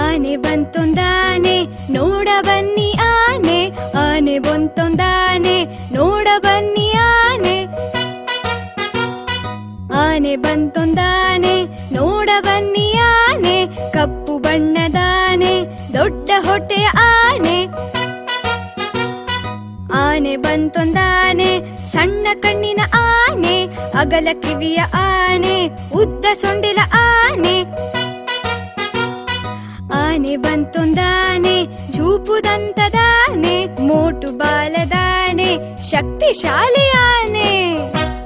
ಆನೆ ಬಂತೊಂದಾನೆ ನೋಡ ಬನ್ನಿ ಆನೆ, ಆನೆ ಬಂತೊಂದಾನೆ ನೋಡ ಬನ್ನಿ ಆನೆ. ಆನೆ ಬಂತೊಂದಾನೆ ನೋಡ ಬನ್ನಿ ಆನೆ, ಕಪ್ಪು ಬಣ್ಣದಾನೆ ದೊಡ್ಡ ಹೊಟ್ಟೆಯ ಆನೆ. ಆನೆ ಬಂತೊಂದಾನೆ ಸಣ್ಣ ಕಣ್ಣಿನ ಆನೆ, ಅಗಲ ಕಿವಿಯ ಆನೆ ಉದ್ದ ಸೊಂಡಿಲ ಆನೆ. ಆನೆ ಬಂತೊಂದಾನೆ ಚೂಪುದಂತದಾನೆ, ಮೋಟು ಬಾಲದಾನೆ ಶಕ್ತಿಶಾಲಿ ಆನೆ.